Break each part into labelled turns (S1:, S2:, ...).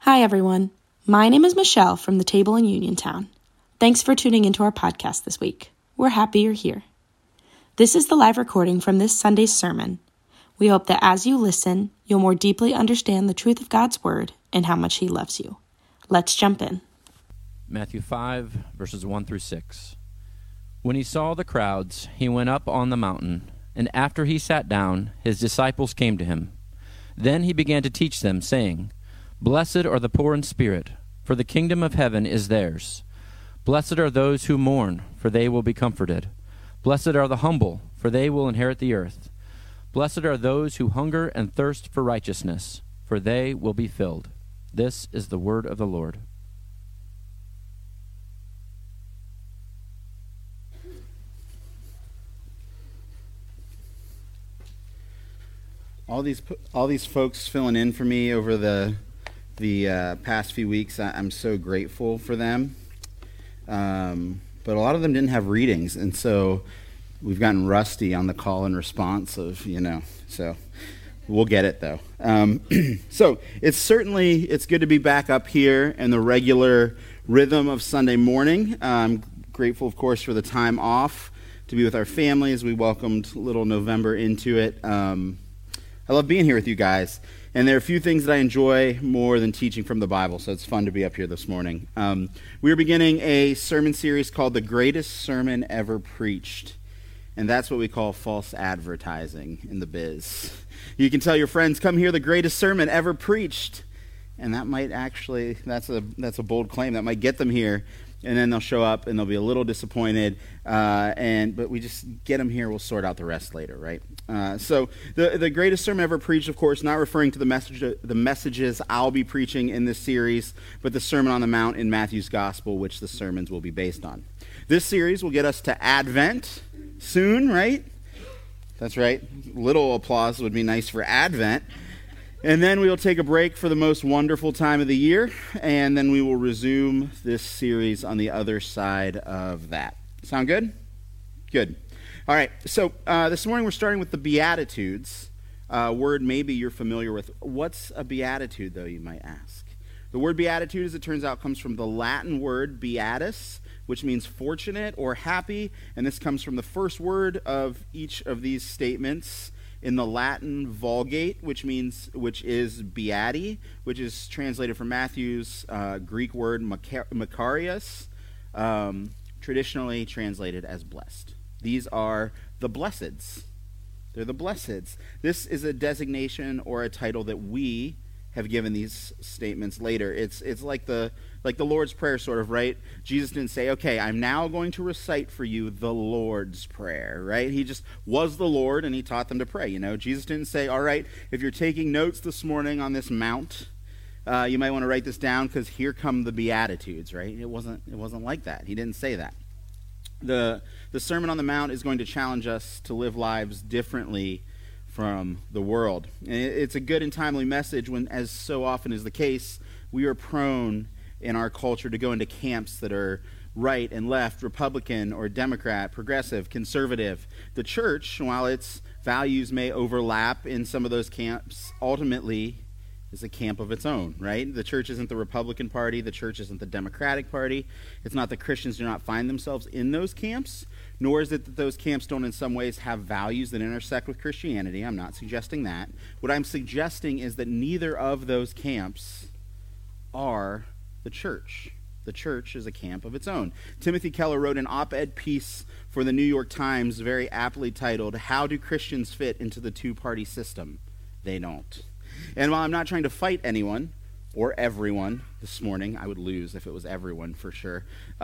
S1: Hi, everyone. My name is Michelle from the Table in Uniontown. Thanks for tuning into our podcast this week. We're happy you're here. This is the live recording from this Sunday's sermon. We hope that as you listen, you'll more deeply understand the truth of God's Word and how much He loves you. Let's jump in.
S2: Matthew 5, verses 1 through 6. When he saw the crowds, he went up on the mountain, and after he sat down, his disciples came to him. Then he began to teach them, saying, Blessed are the poor in spirit, for the kingdom of heaven is theirs. Blessed are those who mourn, for they will be comforted. Blessed are the humble, for they will inherit the earth. Blessed are those who hunger and thirst for righteousness, for they will be filled. This is the word of the Lord.
S3: All these folks filling in for me over the past few weeks, I'm so grateful for them. But a lot of them didn't have readings, and so we've gotten rusty on the call and response of, so we'll get it though. So it's good to be back up here in the regular rhythm of Sunday morning. I'm grateful, of course, for the time off to be with our family as we welcomed little November into it. I love being here with you guys, and there are a few things that I enjoy more than teaching from the Bible, so it's fun to be up here this morning. We are beginning a sermon series called The Greatest Sermon Ever Preached, and that's what we call false advertising in the biz. You can tell your friends, come hear the greatest sermon ever preached, and that might actually, that's a bold claim, that might get them here, and then they'll show up and they'll be a little disappointed, but we just get them here, we'll sort out the rest later, right? So the greatest sermon ever preached, of course, not referring to the messages I'll be preaching in this series, but the Sermon on the Mount in Matthew's Gospel, which the sermons will be based on. This series will get us to Advent soon, right? That's right. Little applause would be nice for Advent. And then we will take a break for the most wonderful time of the year, and then we will resume this series on the other side of that. Sound good? Good. All right, so this morning we're starting with the Beatitudes, word maybe you're familiar with. What's a beatitude, though, you might ask? The word beatitude, as it turns out, comes from the Latin word beatus, which means fortunate or happy, and this comes from the first word of each of these statements in the Latin Vulgate, which is beati, which is translated from Matthew's Greek word makarios, traditionally translated as blessed. These are the blesseds. They're the blesseds. This is a designation or a title that we have given these statements later. It's like the Lord's Prayer, sort of, right? Jesus didn't say, okay, I'm now going to recite for you the Lord's Prayer, right? He just was the Lord, and he taught them to pray, Jesus didn't say, all right, if you're taking notes this morning on this mount, you might want to write this down because here come the Beatitudes, right? It wasn't like that. He didn't say that. The Sermon on the Mount is going to challenge us to live lives differently from the world. And it's a good and timely message when, as so often is the case, we are prone in our culture to go into camps that are right and left, Republican or Democrat, progressive, conservative. The church, while its values may overlap in some of those camps, ultimately is a camp of its own, right? The church isn't the Republican Party. The church isn't the Democratic Party. It's not that Christians do not find themselves in those camps, nor is it that those camps don't in some ways have values that intersect with Christianity. I'm not suggesting that. What I'm suggesting is that neither of those camps are the church. The church is a camp of its own. Timothy Keller wrote an op-ed piece for the New York Times, very aptly titled, How Do Christians Fit into the Two-Party System? They don't. And while I'm not trying to fight anyone or everyone this morning, I would lose if it was everyone for sure.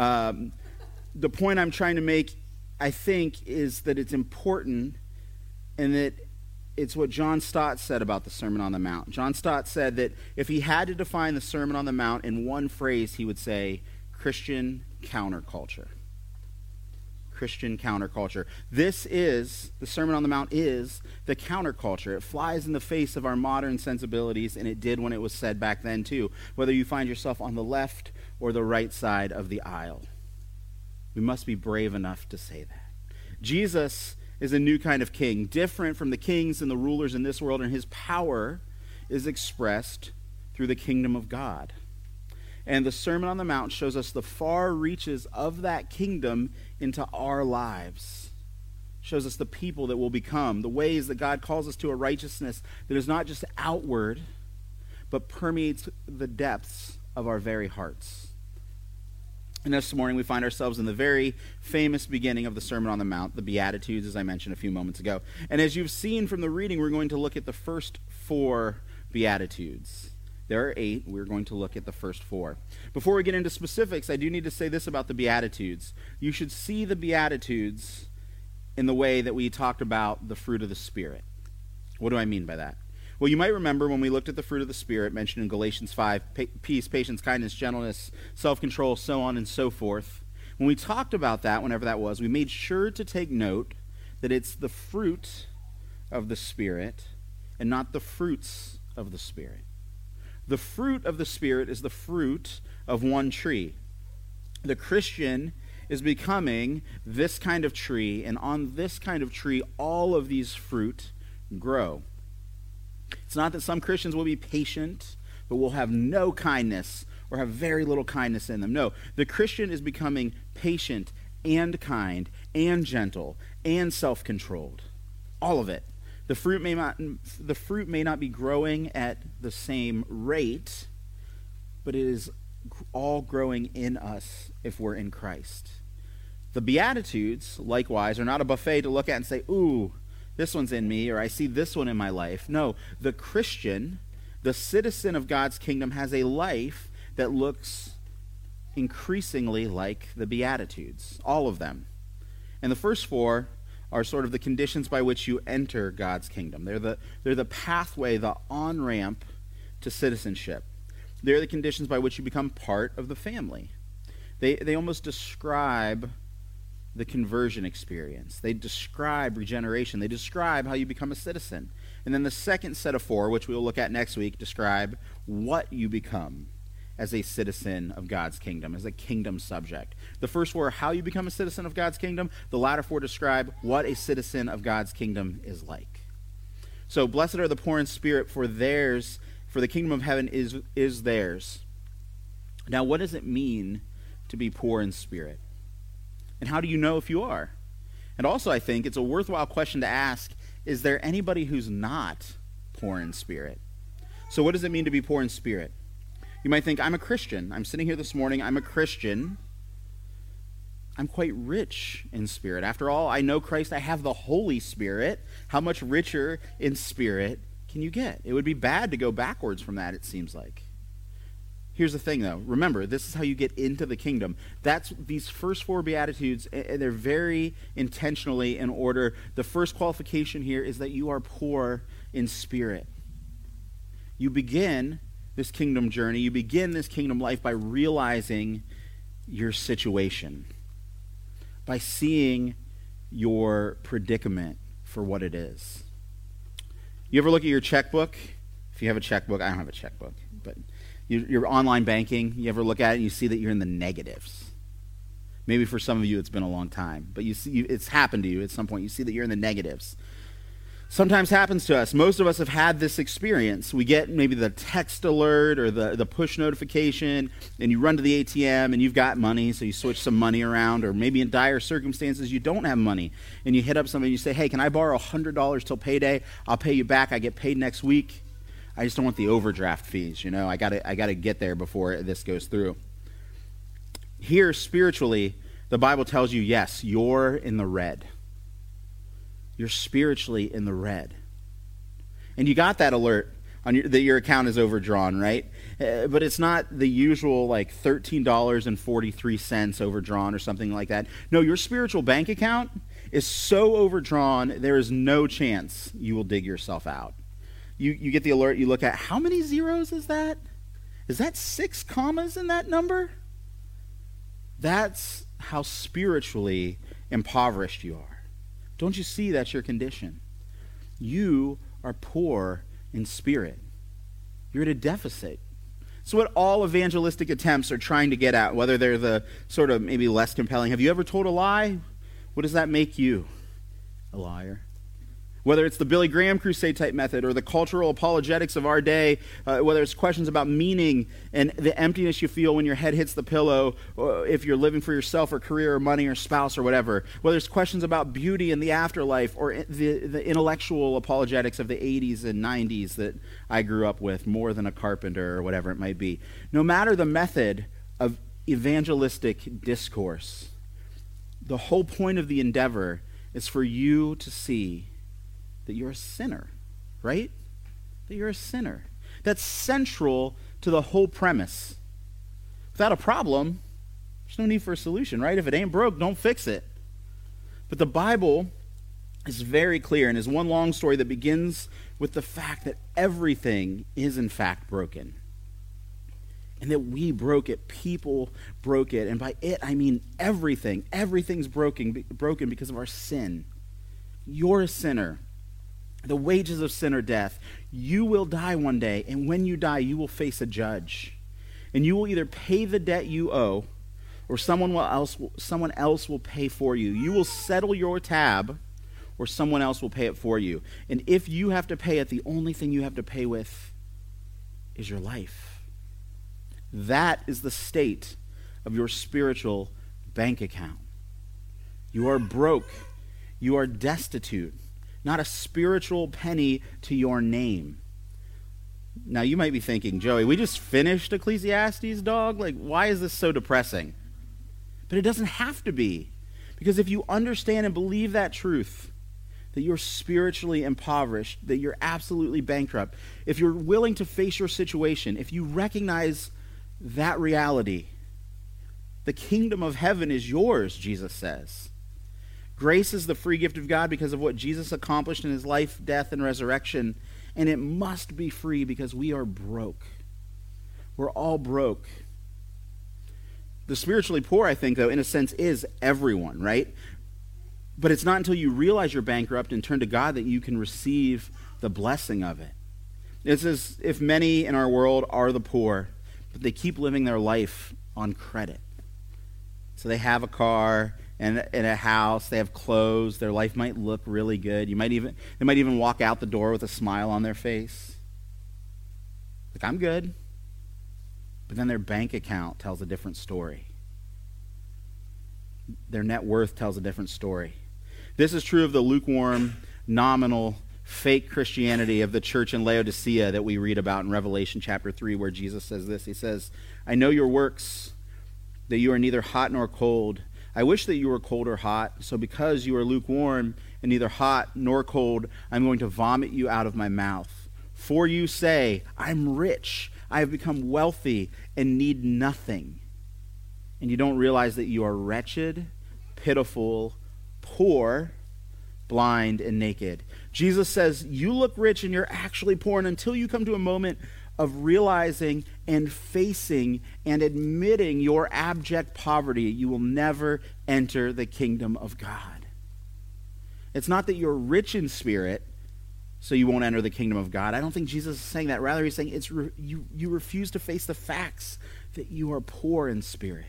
S3: The point I'm trying to make, I think, is that it's important and that it's what John Stott said about the Sermon on the Mount. John Stott said that if he had to define the Sermon on the Mount in one phrase, he would say Christian counterculture. Christian counterculture. The Sermon on the Mount is the counterculture. It flies in the face of our modern sensibilities, and it did when it was said back then too, whether you find yourself on the left or the right side of the aisle. We must be brave enough to say that. Jesus is a new kind of king, different from the kings and the rulers in this world, and his power is expressed through the kingdom of God. And the Sermon on the Mount shows us the far reaches of that kingdom into our lives. Shows us the people that we'll become, the ways that God calls us to a righteousness that is not just outward, but permeates the depths of our very hearts. And this morning we find ourselves in the very famous beginning of the Sermon on the Mount, the Beatitudes, as I mentioned a few moments ago. And as you've seen from the reading, we're going to look at the first 4 Beatitudes. There are 8. We're going to look at the first 4. Before we get into specifics, I do need to say this about the Beatitudes. You should see the Beatitudes in the way that we talked about the fruit of the Spirit. What do I mean by that? Well, you might remember when we looked at the fruit of the Spirit mentioned in Galatians 5, peace, patience, kindness, gentleness, self-control, so on and so forth. When we talked about that, whenever that was, we made sure to take note that it's the fruit of the Spirit and not the fruits of the Spirit. The fruit of the Spirit is the fruit of one tree. The Christian is becoming this kind of tree, and on this kind of tree, all of these fruit grow. It's not that some Christians will be patient, but will have no kindness or have very little kindness in them. No, the Christian is becoming patient and kind and gentle and self-controlled. All of it. The fruit may not be growing at the same rate, but it is all growing in us if we're in Christ. The Beatitudes, likewise, are not a buffet to look at and say, ooh, this one's in me, or I see this one in my life. No, the Christian, the citizen of God's kingdom, has a life that looks increasingly like the Beatitudes, all of them. And the first 4 are sort of the conditions by which you enter God's kingdom. They're the pathway, the on-ramp to citizenship. They're the conditions by which you become part of the family. They almost describe the conversion experience. They describe regeneration. They describe how you become a citizen. And then the second set of 4, which we'll look at next week, describe what you become as a citizen of God's kingdom, as a kingdom subject. The first 4 are how you become a citizen of God's kingdom. The latter 4 describe what a citizen of God's kingdom is like. So, blessed are the poor in spirit, for the kingdom of heaven is theirs. Now, what does it mean to be poor in spirit? And how do you know if you are? And also, I think it's a worthwhile question to ask, is there anybody who's not poor in spirit? So what does it mean to be poor in spirit? You might think, I'm a Christian. I'm sitting here this morning. I'm a Christian. I'm quite rich in spirit. After all, I know Christ. I have the Holy Spirit. How much richer in spirit can you get? It would be bad to go backwards from that, it seems like. Here's the thing, though. Remember, this is how you get into the kingdom. That's these first 4 Beatitudes, and they're very intentionally in order. The first qualification here is that you are poor in spirit. You begin this kingdom journey, you begin this kingdom life by realizing your situation, by seeing your predicament for what it is. You ever look at your checkbook? If you have a checkbook, I don't have a checkbook, but your online banking, you ever look at it and you see that you're in the negatives. Maybe for some of you it's been a long time, but you see it's happened to you at some point. You see that you're in the negatives. Sometimes happens to us. Most of us have had this experience. We get maybe the text alert or the push notification, and you run to the ATM and you've got money, so you switch some money around, or maybe in dire circumstances you don't have money, and you hit up somebody and you say, hey, can I borrow $100 till payday? I'll pay you back. I get paid next week. I just don't want the overdraft fees, I gotta get there before this goes through. Here, spiritually, the Bible tells you, yes, you're in the red. You're spiritually in the red. And you got that alert that your account is overdrawn, right? But it's not the usual like $13.43 overdrawn or something like that. No, your spiritual bank account is so overdrawn, there is no chance you will dig yourself out. You get the alert, you look at, how many zeros is that? Is that 6 commas in that number? That's how spiritually impoverished you are. Don't you see that's your condition? You are poor in spirit. You're at a deficit. It's what all evangelistic attempts are trying to get at, whether they're the sort of maybe less compelling. Have you ever told a lie? What does that make you? A liar. Whether it's the Billy Graham crusade type method or the cultural apologetics of our day, whether it's questions about meaning and the emptiness you feel when your head hits the pillow, or if you're living for yourself or career or money or spouse or whatever, whether it's questions about beauty and the afterlife or the intellectual apologetics of the 80s and 90s that I grew up with, more than a carpenter or whatever it might be. No matter the method of evangelistic discourse, the whole point of the endeavor is for you to see that you're a sinner, right? That you're a sinner. That's central to the whole premise. Without a problem, there's no need for a solution, right? If it ain't broke, don't fix it. But the Bible is very clear and is one long story that begins with the fact that everything is in fact broken. And that we broke it, people broke it. And by it, I mean everything. Everything's broken because of our sin. You're a sinner. The wages of sin are death. You will die one day, and when you die, you will face a judge. And you will either pay the debt you owe, or someone else will pay for you. You will settle your tab, or someone else will pay it for you. And if you have to pay it, the only thing you have to pay with is your life. That is the state of your spiritual bank account. You are broke. You are destitute. Not a spiritual penny to your name. Now, you might be thinking, Joey, we just finished Ecclesiastes, dog? Like, why is this so depressing? But it doesn't have to be. Because if you understand and believe that truth, that you're spiritually impoverished, that you're absolutely bankrupt, if you're willing to face your situation, if you recognize that reality, the kingdom of heaven is yours, Jesus says. Grace is the free gift of God because of what Jesus accomplished in his life, death, and resurrection. And it must be free because we are broke. We're all broke. The spiritually poor, I think, though, in a sense, is everyone, right? But it's not until you realize you're bankrupt and turn to God that you can receive the blessing of it. It's as if many in our world are the poor, but they keep living their life on credit. So they have a car and a house, they have clothes, their life might look really good. They might even walk out the door with a smile on their face. Like, I'm good. But then their bank account tells a different story. Their net worth tells a different story. This is true of the lukewarm, nominal, fake Christianity of the church in Laodicea that we read about in Revelation chapter 3, where Jesus says this. He says, I know your works, that you are neither hot nor cold. I wish that you were cold or hot, so because you are lukewarm and neither hot nor cold, I'm going to vomit you out of my mouth. For you say, I'm rich, I have become wealthy and need nothing. And you don't realize that you are wretched, pitiful, poor, blind, and naked. Jesus says, you look rich and you're actually poor, and until you come to a moment of realizing and facing and admitting your abject poverty, you will never enter the kingdom of God. It's not that you're rich in spirit, so you won't enter the kingdom of God. I don't think Jesus is saying that. Rather, he's saying you refuse to face the facts that you are poor in spirit.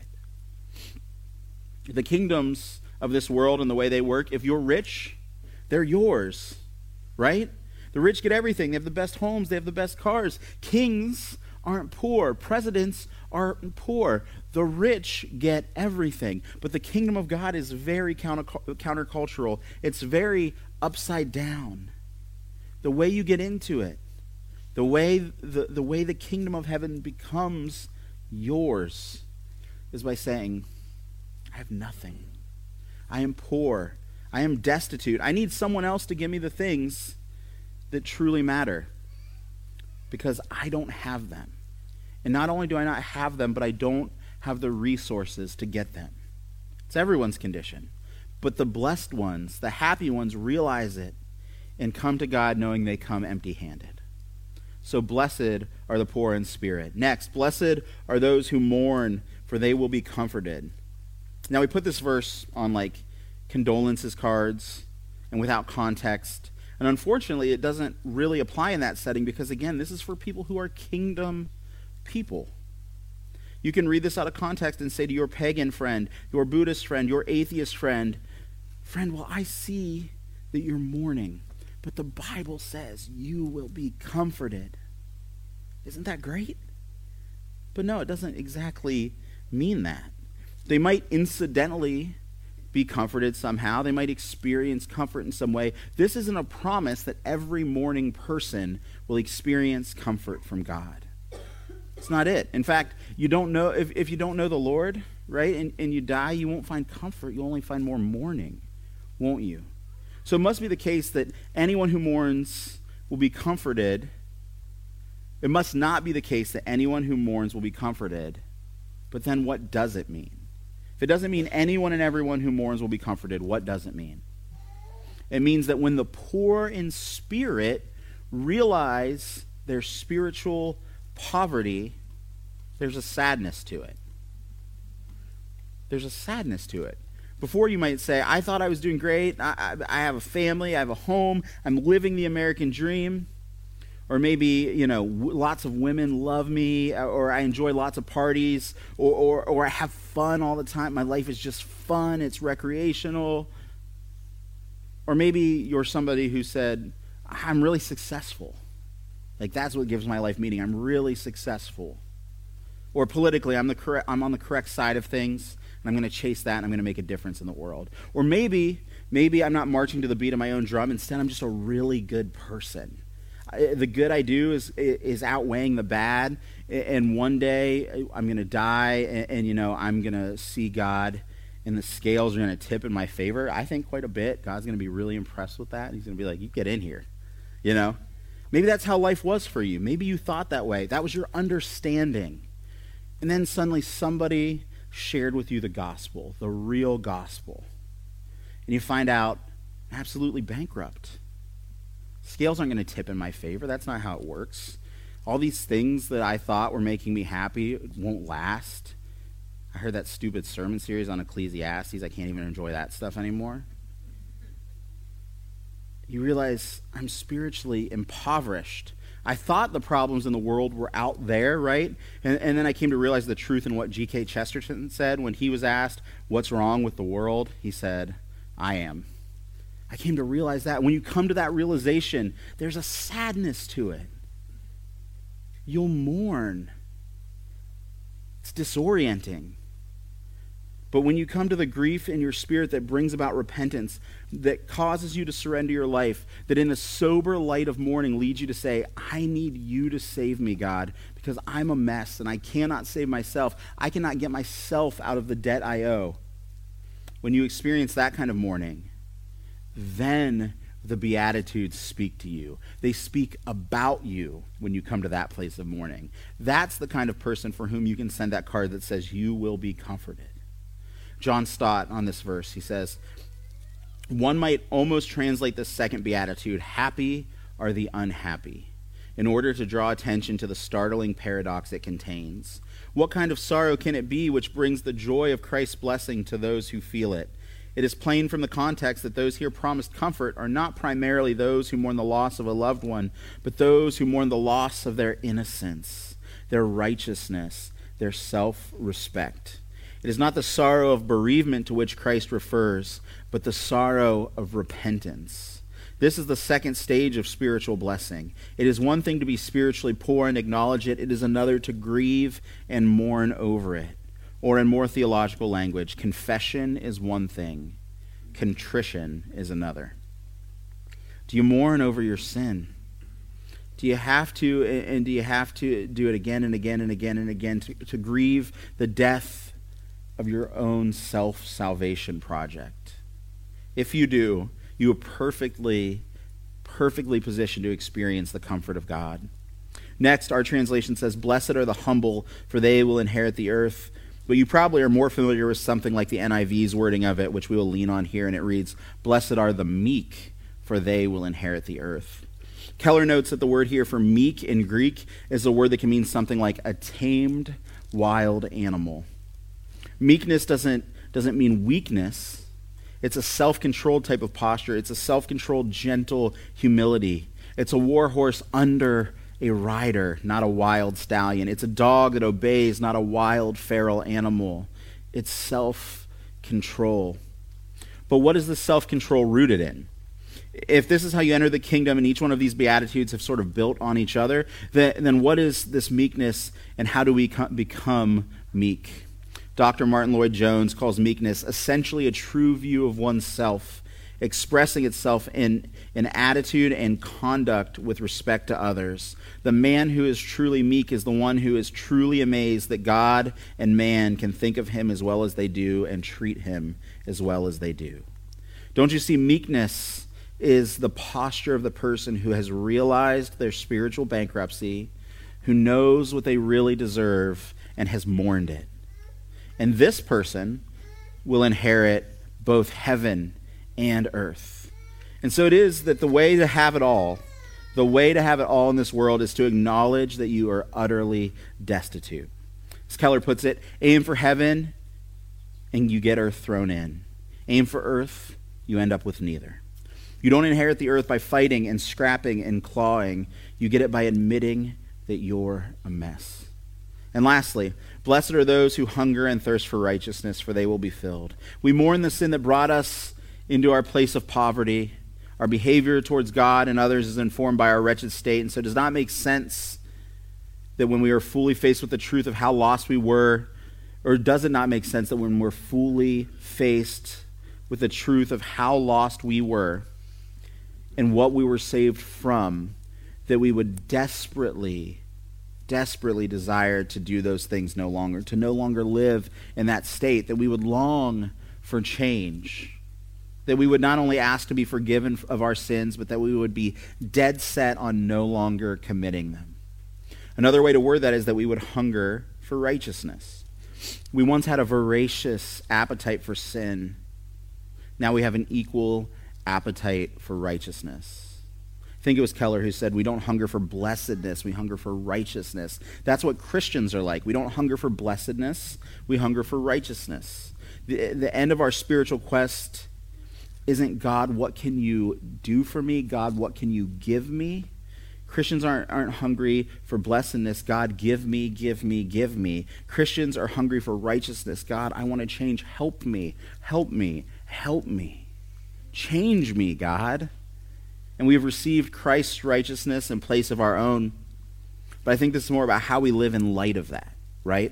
S3: The kingdoms of this world and the way they work, if you're rich, they're yours, right? The rich get everything. They have the best homes. They have the best cars. Kings aren't poor. Presidents aren't poor. The rich get everything. But the kingdom of God is very countercultural. It's very upside down. The way you get into it, the way the kingdom of heaven becomes yours is by saying, I have nothing. I am poor. I am destitute. I need someone else to give me the things that truly matter because I don't have them. And not only do I not have them, but I don't have the resources to get them. It's everyone's condition. But the blessed ones, the happy ones, realize it and come to God knowing they come empty-handed. So blessed are the poor in spirit. Next, blessed are those who mourn, for they will be comforted. Now, we put this verse on like condolences cards and without context. And unfortunately, it doesn't really apply in that setting because, again, this is for people who are kingdom people. You can read this out of context and say to your pagan friend, your Buddhist friend, your atheist friend, well, I see that you're mourning, but the Bible says you will be comforted. Isn't that great? But no, it doesn't exactly mean that. They might incidentally be comforted somehow. They might experience comfort in some way. This isn't a promise that every mourning person will experience comfort from God. It's not it. In fact, you don't know if you don't know the Lord, right, and you die, you won't find comfort. You'll only find more mourning, won't you? So it must be the case that anyone who mourns will be comforted. It must not be the case that anyone who mourns will be comforted. But then what does it mean? If it doesn't mean anyone and everyone who mourns will be comforted, what does it mean? It means that when the poor in spirit realize their spiritual poverty, there's a sadness to it. There's a sadness to it. Before you might say, I thought I was doing great. I have a family. I have a home. I'm living the American dream. Or maybe, lots of women love me, or I enjoy lots of parties, or I have fun all the time. My life is just fun. It's recreational. Or maybe you're somebody who said, I'm really successful. Like, that's what gives my life meaning. I'm really successful. Or politically, I'm on the correct side of things, and I'm going to chase that, and I'm going to make a difference in the world. Or maybe I'm not marching to the beat of my own drum. Instead, I'm just a really good person. The good I do is outweighing the bad, and one day I'm going to die, and I'm going to see God, and the scales are going to tip in my favor. I think quite a bit. God's going to be really impressed with that. He's going to be like, you get in here, Maybe that's how life was for you. Maybe you thought that way. That was your understanding. And then suddenly somebody shared with you the gospel, the real gospel, and you find out I'm absolutely bankrupt. Scales aren't going to tip in my favor. That's not how it works. All these things that I thought were making me happy won't last. I heard that stupid sermon series on Ecclesiastes. I can't even enjoy that stuff anymore. You realize I'm spiritually impoverished. I thought the problems in the world were out there, right? And then I came to realize the truth in what G.K. Chesterton said when he was asked, what's wrong with the world? He said, I am. I came to realize that. When you come to that realization, there's a sadness to it. You'll mourn. It's disorienting. But when you come to the grief in your spirit that brings about repentance, that causes you to surrender your life, that in the sober light of mourning leads you to say, I need you to save me, God, because I'm a mess and I cannot save myself. I cannot get myself out of the debt I owe. When you experience that kind of mourning, then the Beatitudes speak to you. They speak about you when you come to that place of mourning. That's the kind of person for whom you can send that card that says, you will be comforted. John Stott, on this verse, he says, one might almost translate the second Beatitude, happy are the unhappy, in order to draw attention to the startling paradox it contains. What kind of sorrow can it be which brings the joy of Christ's blessing to those who feel it? It is plain from the context that those here promised comfort are not primarily those who mourn the loss of a loved one, but those who mourn the loss of their innocence, their righteousness, their self-respect. It is not the sorrow of bereavement to which Christ refers, but the sorrow of repentance. This is the second stage of spiritual blessing. It is one thing to be spiritually poor and acknowledge it. It is another to grieve and mourn over it. Or in more theological language, confession is one thing, contrition is another. Do you mourn over your sin? Do you have to, and do you have to do it again and again and again and again to grieve the death of your own self-salvation project? If you do, you are perfectly positioned to experience the comfort of God. Next, our translation says, blessed are the humble, for they will inherit the earth. But you probably are more familiar with something like the NIV's wording of it, which we will lean on here, and it reads, blessed are the meek, for they will inherit the earth. Keller notes that the word here for meek in Greek is a word that can mean something like a tamed wild animal. Meekness doesn't mean weakness. It's a self-controlled type of posture. It's a self-controlled, gentle humility. It's a war horse under a rider, not a wild stallion. It's a dog that obeys, not a wild feral animal. It's self-control. But what is the self-control rooted in? If this is how you enter the kingdom, and each one of these Beatitudes have sort of built on each other, then what is this meekness, and how do we become meek? Dr. Martin Lloyd-Jones calls meekness essentially a true view of oneself, expressing itself in an attitude and conduct with respect to others. The man who is truly meek is the one who is truly amazed that God and man can think of him as well as they do and treat him as well as they do. Don't you see, meekness is the posture of the person who has realized their spiritual bankruptcy, who knows what they really deserve, and has mourned it. And this person will inherit both heaven and earth. And so it is that the way to have it all in this world is to acknowledge that you are utterly destitute. As Keller puts it, aim for heaven and you get earth thrown in. Aim for earth, you end up with neither. You don't inherit the earth by fighting and scrapping and clawing. You get it by admitting that you're a mess. And lastly, blessed are those who hunger and thirst for righteousness, for they will be filled. We mourn the sin that brought us into our place of poverty. Our behavior towards God and others is informed by our wretched state, and so it does not make sense that when we are fully faced with the truth of how lost we were, or does it not make sense that when we're fully faced with the truth of how lost we were and what we were saved from, that we would desperately desire to do those things no longer, to no longer live in that state, that we would long for change, that we would not only ask to be forgiven of our sins, but that we would be dead set on no longer committing them. Another way to word that is that we would hunger for righteousness. We once had a voracious appetite for sin. Now we have an equal appetite for righteousness. I think it was Keller who said, we don't hunger for blessedness, we hunger for righteousness. That's what Christians are like. We don't hunger for blessedness, we hunger for righteousness. The end of our spiritual quest isn't, God, what can you do for me? God, what can you give me? Christians aren't hungry for blessedness. God, give me, give me, give me. Christians are hungry for righteousness. God, I want to change. Help me, help me, help me. Change me, God. And we have received Christ's righteousness in place of our own. But I think this is more about how we live in light of that, right?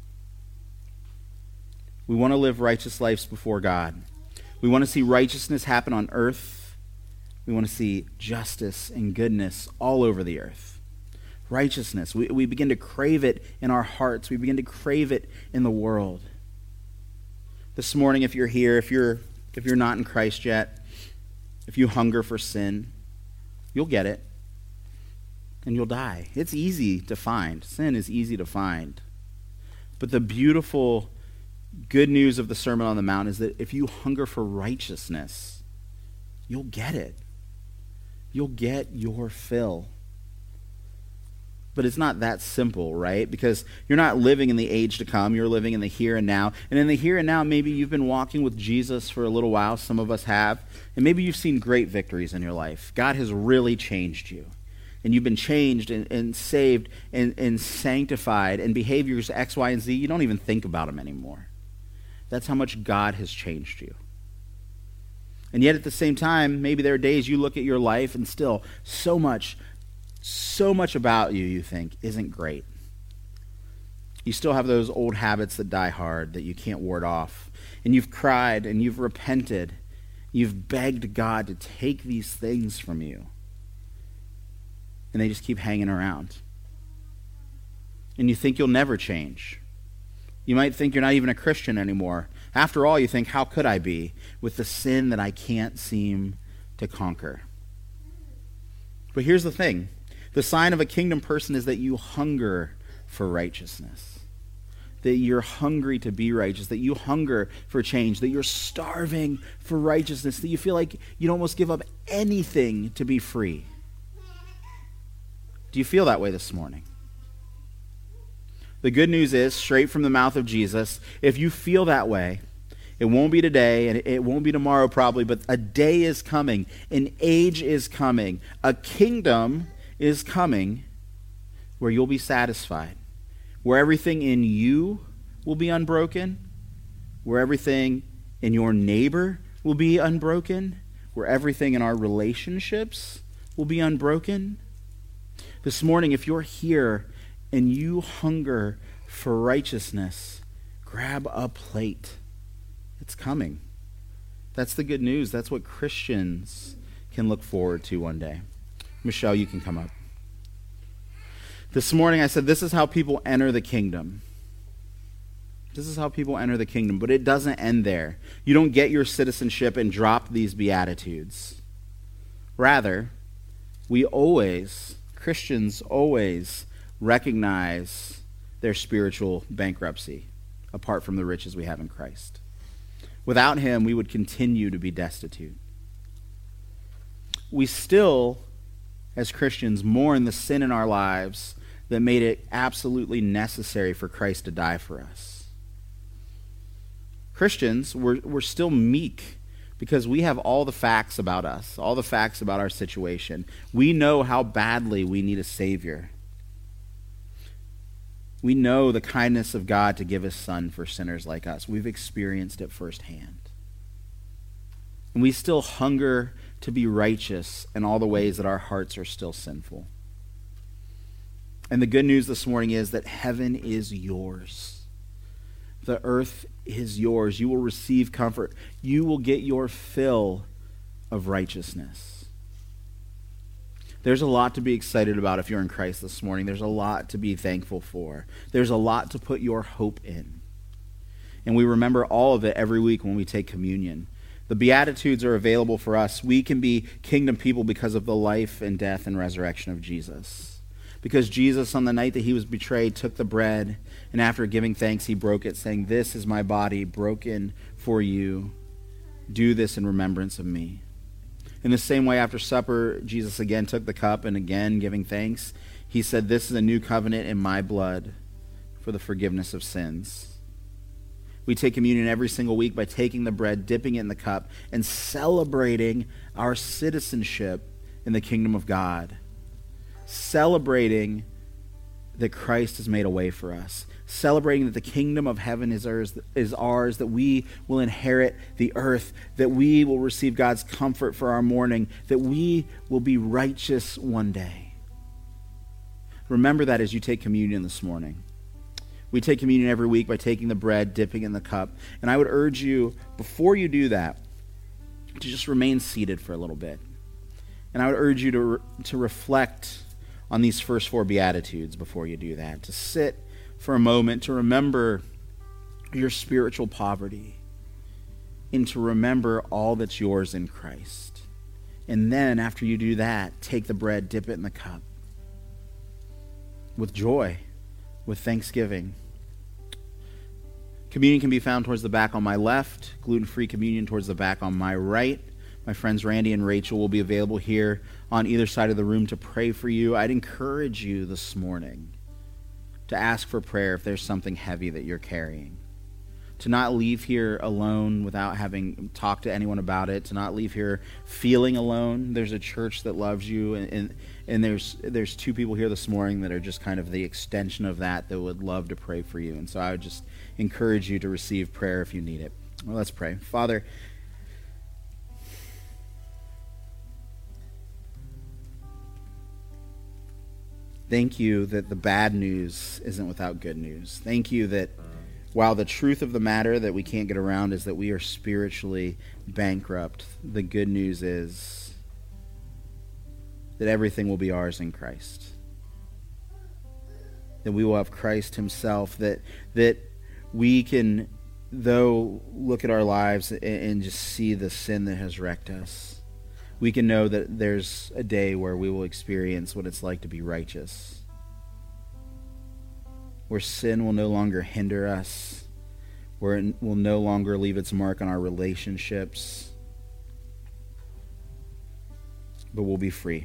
S3: We want to live righteous lives before God. We want to see righteousness happen on earth. We want to see justice and goodness all over the earth. Righteousness, we begin to crave it in our hearts. We begin to crave it in the world. This morning, if you're here, if you're not in Christ yet, if you hunger for sin, you'll get it, and you'll die. It's easy to find. Sin is easy to find. But the beautiful good news of the Sermon on the Mount is that if you hunger for righteousness, you'll get it. You'll get your fill. But it's not that simple, right? Because you're not living in the age to come. You're living in the here and now. And in the here and now, maybe you've been walking with Jesus for a little while. Some of us have. And maybe you've seen great victories in your life. God has really changed you. And you've been changed and saved and sanctified. And behaviors X, Y, and Z, you don't even think about them anymore. That's how much God has changed you. And yet at the same time, maybe there are days you look at your life and still so much about you think isn't great. You still have those old habits that die hard that you can't ward off. And you've cried and you've repented. You've begged God to take these things from you. And they just keep hanging around. And you think you'll never change. You might think you're not even a Christian anymore. After all, you think, how could I be with the sin that I can't seem to conquer? But here's the thing. The sign of a kingdom person is that you hunger for righteousness. That you're hungry to be righteous. That you hunger for change. That you're starving for righteousness. That you feel like you'd almost give up anything to be free. Do you feel that way this morning? The good news is, straight from the mouth of Jesus, if you feel that way, it won't be today, and it won't be tomorrow probably, but a day is coming, an age is coming, a kingdom is coming where you'll be satisfied, where everything in you will be unbroken, where everything in your neighbor will be unbroken, where everything in our relationships will be unbroken. This morning, if you're here and you hunger for righteousness, grab a plate. It's coming. That's the good news. That's what Christians can look forward to one day. Michelle, you can come up. This morning I said this is how people enter the kingdom. This is how people enter the kingdom, but it doesn't end there. You don't get your citizenship and drop these Beatitudes. Rather, Christians always recognize their spiritual bankruptcy apart from the riches we have in Christ. Without him, we would continue to be destitute. We still, as Christians, mourn the sin in our lives that made it absolutely necessary for Christ to die for us. Christians, we're still meek because we have all the facts about us, all the facts about our situation. We know how badly we need a Savior. We know the kindness of God to give his Son for sinners like us. We've experienced it firsthand. And we still hunger to be righteous in all the ways that our hearts are still sinful. And the good news this morning is that heaven is yours. The earth is yours. You will receive comfort. You will get your fill of righteousness. There's a lot to be excited about if you're in Christ this morning. There's a lot to be thankful for. There's a lot to put your hope in. And we remember all of it every week when we take communion. The Beatitudes are available for us. We can be kingdom people because of the life and death and resurrection of Jesus. Because Jesus, on the night that he was betrayed, took the bread, and after giving thanks, he broke it, saying, "This is my body broken for you. Do this in remembrance of me." In the same way, after supper, Jesus again took the cup, and again, giving thanks, he said, "This is a new covenant in my blood for the forgiveness of sins." We take communion every single week by taking the bread, dipping it in the cup, and celebrating our citizenship in the kingdom of God. Celebrating that Christ has made a way for us. Celebrating that the kingdom of heaven is ours, that we will inherit the earth, that we will receive God's comfort for our mourning, that we will be righteous one day. Remember that as you take communion this morning. We take communion every week by taking the bread, dipping in the cup. And I would urge you, before you do that, to just remain seated for a little bit. And I would urge you to reflect on these first four Beatitudes before you do that. To sit for a moment, to remember your spiritual poverty, and to remember all that's yours in Christ. And then, after you do that, take the bread, dip it in the cup. With joy, with thanksgiving. Communion can be found towards the back on my left, gluten-free communion towards the back on my right. My friends Randy and Rachel will be available here on either side of the room to pray for you. I'd encourage you this morning to ask for prayer if there's something heavy that you're carrying. To not leave here alone without having talked to anyone about it. To not leave here feeling alone. There's a church that loves you, and there's two people here this morning that are just kind of the extension of that would love to pray for you. And so I would just encourage you to receive prayer if you need it. Well, let's pray. Father, thank you that the bad news isn't without good news. Thank you that while the truth of the matter that we can't get around is that we are spiritually bankrupt, the good news is that everything will be ours in Christ. That we will have Christ himself, that we can, though, look at our lives and just see the sin that has wrecked us. We can know that there's a day where we will experience what it's like to be righteous. Where sin will no longer hinder us, where it will no longer leave its mark on our relationships, but we'll be free.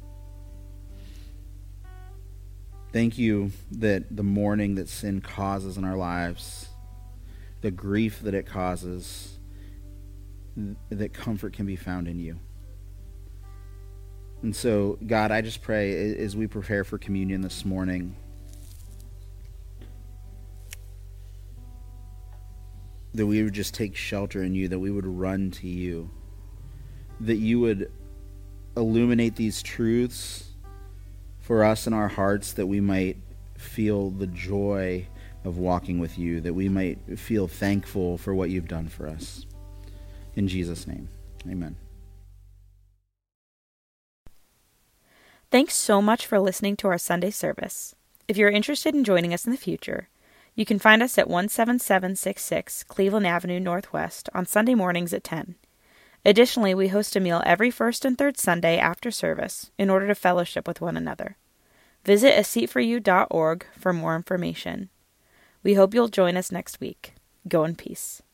S3: Thank you that the mourning that sin causes in our lives, the grief that it causes, that comfort can be found in you. And so, God, I just pray as we prepare for communion this morning, that we would just take shelter in you, that we would run to you, that you would illuminate these truths for us in our hearts, that we might feel the joy of walking with you, that we might feel thankful for what you've done for us. In Jesus' name, amen.
S1: Thanks so much for listening to our Sunday service. If you're interested in joining us in the future, you can find us at 17766 Cleveland Avenue Northwest on Sunday mornings at 10. Additionally, we host a meal every first and third Sunday after service in order to fellowship with one another. Visit aseatforyou.org for more information. We hope you'll join us next week. Go in peace.